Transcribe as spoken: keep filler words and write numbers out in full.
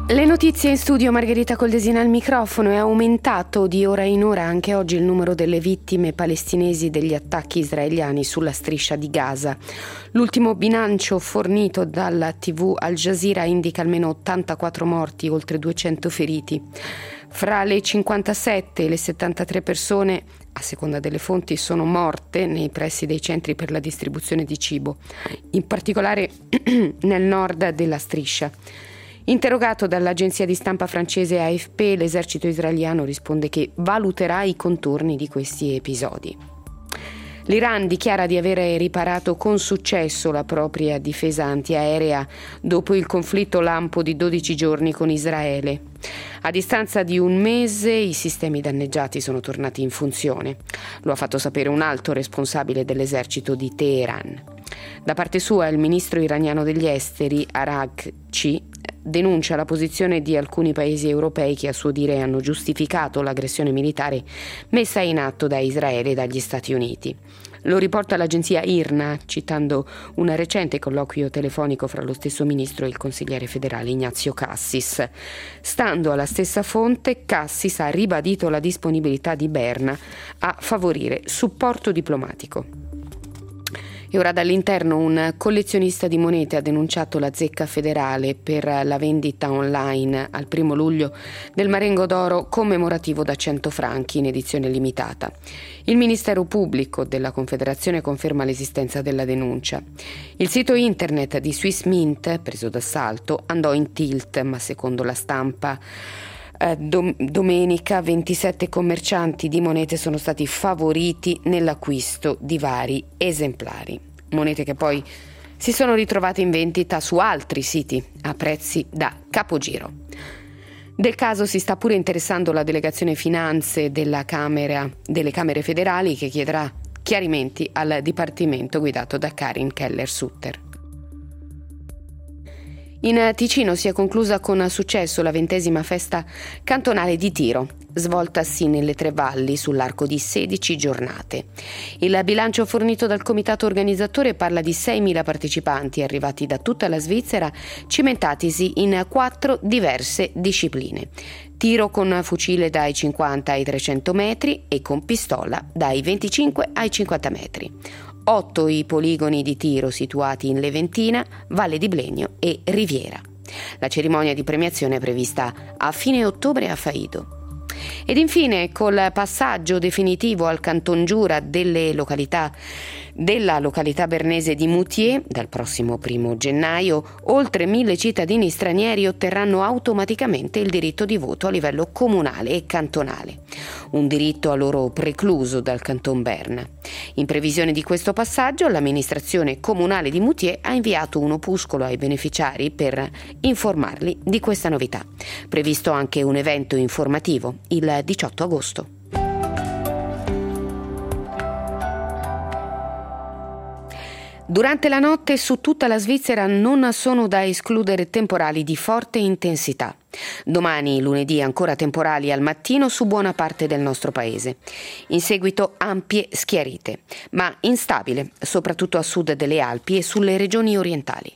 Le notizie in studio, Margherita Coldesina al microfono. È aumentato di ora in ora anche oggi il numero delle vittime palestinesi degli attacchi israeliani sulla striscia di Gaza. L'ultimo bilancio fornito dalla tivù Al Jazeera indica almeno ottantaquattro morti, oltre duecento feriti. Fra le cinquantasette e le settantatré persone, a seconda delle fonti, sono morte nei pressi dei centri per la distribuzione di cibo, in particolare nel nord della striscia. Interrogato dall'agenzia di stampa francese A F P, l'esercito israeliano risponde che valuterà i contorni di questi episodi. L'Iran dichiara di avere riparato con successo la propria difesa antiaerea dopo il conflitto lampo di dodici giorni con Israele. A distanza di un mese i sistemi danneggiati sono tornati in funzione. Lo ha fatto sapere un alto responsabile dell'esercito di Teheran. Da parte sua, il ministro iraniano degli esteri, Araghchi, denuncia la posizione di alcuni paesi europei che a suo dire hanno giustificato l'aggressione militare messa in atto da Israele e dagli Stati Uniti. Lo riporta l'agenzia I R N A, citando un recente colloquio telefonico fra lo stesso ministro e il consigliere federale Ignazio Cassis. Stando alla stessa fonte, Cassis ha ribadito la disponibilità di Berna a favorire supporto diplomatico. E ora dall'interno un collezionista di monete ha denunciato la zecca federale per la vendita online al primo luglio del Marengo d'oro commemorativo da cento franchi in edizione limitata. Il Ministero Pubblico della Confederazione conferma l'esistenza della denuncia. Il sito internet di Swiss Mint, preso d'assalto, andò in tilt, ma secondo la stampa Eh, dom- domenica ventisette commercianti di monete sono stati favoriti nell'acquisto di vari esemplari. Monete che poi si sono ritrovate in vendita su altri siti a prezzi da capogiro. Del caso si sta pure interessando la delegazione finanze della Camera, delle Camere federali, che chiederà chiarimenti al Dipartimento guidato da Karin Keller-Sutter. In Ticino si è conclusa con successo la ventesima festa cantonale di tiro, svoltasi nelle Tre Valli sull'arco di sedici giornate. Il bilancio fornito dal comitato organizzatore parla di seimila partecipanti arrivati da tutta la Svizzera, cimentatisi in quattro diverse discipline. Tiro con fucile dai cinquanta ai trecento metri e con pistola dai venticinque ai cinquanta metri. Otto i poligoni di tiro situati in Leventina, Valle di Blegno e Riviera. La cerimonia di premiazione è prevista a fine ottobre a Faido. Ed infine, col passaggio definitivo al Canton Giura delle località della località bernese di Moutier, dal prossimo primo gennaio, oltre mille cittadini stranieri otterranno automaticamente il diritto di voto a livello comunale e cantonale, un diritto a loro precluso dal Canton Berna. In previsione di questo passaggio, l'amministrazione comunale di Moutier ha inviato un opuscolo ai beneficiari per informarli di questa novità. Previsto anche un evento informativo il diciotto agosto. Durante la notte su tutta la Svizzera non sono da escludere temporali di forte intensità. Domani, lunedì, ancora temporali al mattino su buona parte del nostro paese. In seguito ampie schiarite, ma instabile, soprattutto a sud delle Alpi e sulle regioni orientali.